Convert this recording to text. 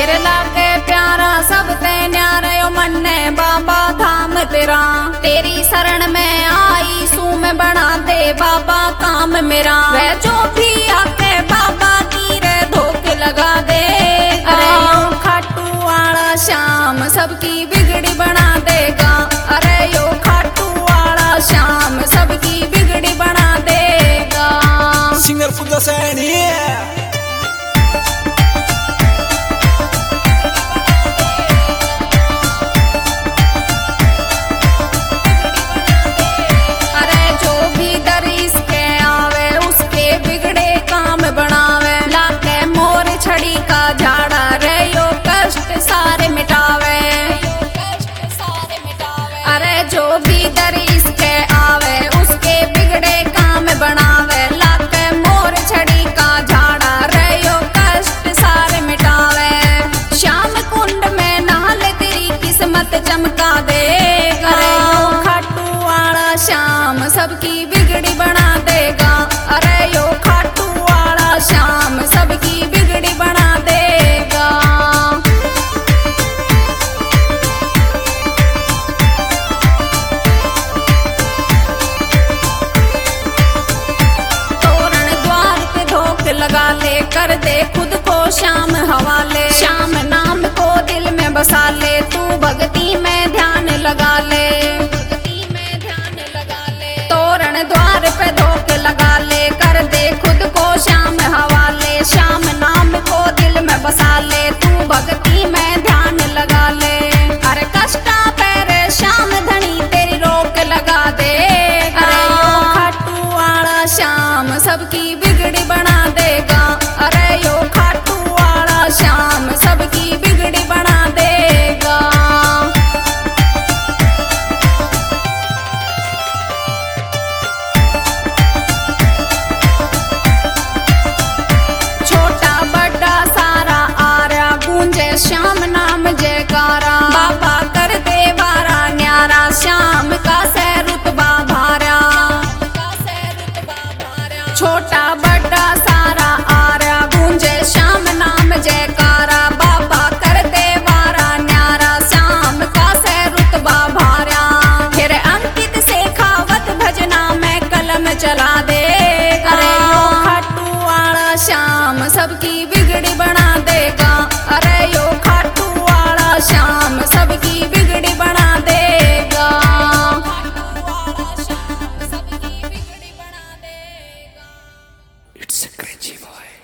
फिर लागे प्यारा सब ते न्यारे ओ मन्ने बाबा धाम तेरा। तेरी शरण में आई सू मैं बना दे बाबा काम मेरा। वह जो भी आके बाबा की रे धोख लगा दे। अरे यो खाटू वाला श्याम सबकी बिगड़ी बना देगा। अरे यो खाटू वाला श्याम सबकी बिगड़ी बना देगा। सिंगर खुदा सैनी जो भी दर इसके आवे उसके बिगड़े काम बनावे। लाके मोर छड़ी का झाड़ा रहो कष्ट सारे मिटावे। श्याम कुंड में नहाले तेरी किस्मत चमका दे। अरे यो खाटू वाला श्याम सबकी बिगड़ी बना देगा। अरे यो खाटू वाला श्याम सबकी बिगड़ी बना देगा। लगा ले कर दे खुद को श्याम हवाले। श्याम नाम को दिल में बसा ले तू भक्ति में ध्यान लगा ले। तोरण द्वार पे धोख लगा ले कर दे खुद को श्याम हवाले। श्याम नाम को दिल में बसा ले तू भक्ति में ध्यान लगा ले। अरे कष्टा पैरे श्याम धनी तेरी रोक लगा दे। अरे यो खाटू वाला श्याम सबकी बिगड़ी बना देगा। अरे यो खाटू वाला श्याम सबकी बिगड़ी बना देगा। छोटा बड़ा सारा आर्या गूंजे श्याम नाम जयकारा। बाबा कर दे वारा न्यारा श्याम का से रुतबा भारा। छोटा बड़ा सारा आर्या गूंजे श्याम नाम जयकारा। बाबा कर दे वारा न्यारा श्याम का से रुतबा भारा। फिर अंकित से खावत भजना में कलम चला दे। अरे यो खाटू वाला श्याम सबकी बिगड़ी बना देगा। अरे यो खाटू वाला श्याम सबकी बिगड़ी बना देगा। It's a crazy boy.